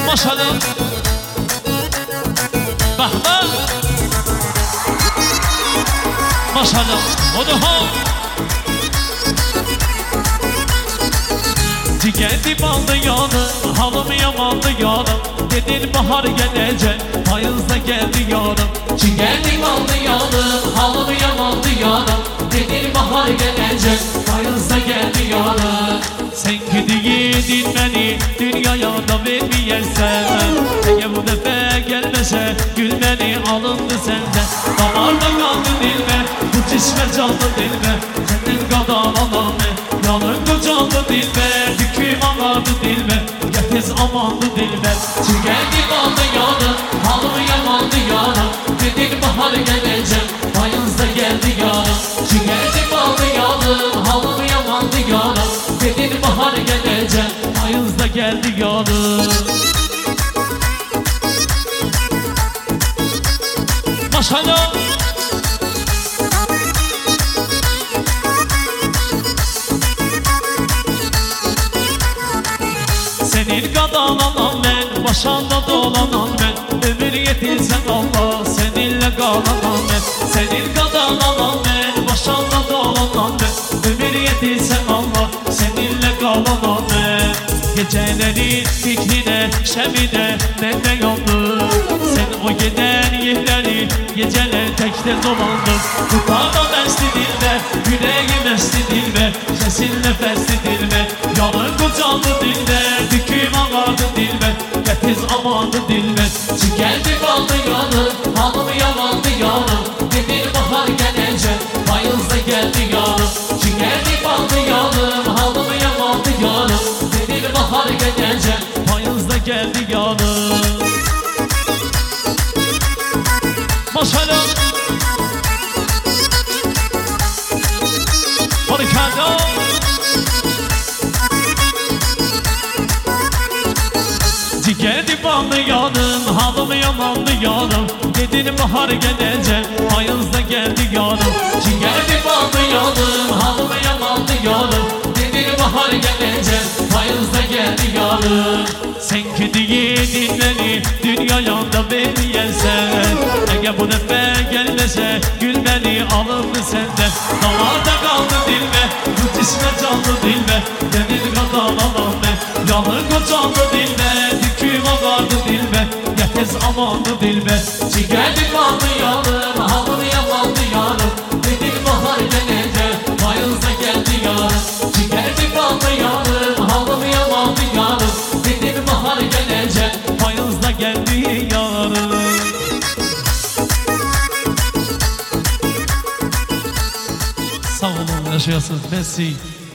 Maşallah. Bahma. Maşallah. Oduha. Ciğerdi baldı yanım, halım yamandı yanım. Dedin bahar gelecek, payızda geldi yanım. Ciğerdi baldı yanım, halım yamandı yanım. Dedin bahar gelecek, payızda geldi yanım. Sen gidiydin beni dünyaya da vermeyersen. Eğer bu defa gelmese gülmeni alındı senden. Damarda kaldı dilme, bu çeşme canlı dilme. Senden kadar alamam yanın kocandı dilme. Düküm ağardı dilme, tez amandı dilme. Çiğerdi baldı yanım, halım yamandı yanım. Dedin bahar gelecek, payızda geldi yanım. Çiğerdi baldı yanım, halım yamandı yanım. Dedin bahar gelecek, payızda geldi yanım. Maşallah. Senin kadar alan ben, başında dolanan ben. Ömür yetirsen Allah, seninle kalanan ben. Senin kadar alan ben, başında dolanan ben. Ömür yetirsen Allah, seninle kalanan ben. Gecelerin fikrine, şemine ben de yandım. Sen o giden yerleri geceler tekte dolandım. Tutarda mesli dilme, yüreğim mesli dilme. Sesin nefesli dilme, yanın kucağında dilme. Düküm ağardı dilme, tez amandı dilme. Geldi baldı yanım, halım yamandı yanım. Dedin bahar gelecek, payızda geldi yanım. Geldi baldı yanım, halım yamandı yanım. Dedin bahar gelecek, payızda geldi yanım. Maşallah. Barikada. Ciğerdi ballı yanım, halım yamandı yanım. Dedin bahar gelecek, payızda geldi yanım. Ciğerdi ballı yanım, halım yamandı yanım. Dedin bahar gelecek, payızda geldi yanım. Sen gidiydin beni dünyaya da vermeyersen. Eğer bu defa gelmese gülmeni alındı senden. Damarda kaldı dilme, bu cisme canlı dilme. Dedin kadar alan ben, yanır kocandı dilme. Düküm ağardı dilme, tez amandı dilme. Ciğerdi baldı yanım, halım yamandı yanım. Dedin bahar gelecek, payızda geldi yanım. Ciğerdi baldı yanım, halım yamandı yanım. Dedin bahar gelecek, payızda geldi yanım. Sağ olun, yaşayasınız. Merci.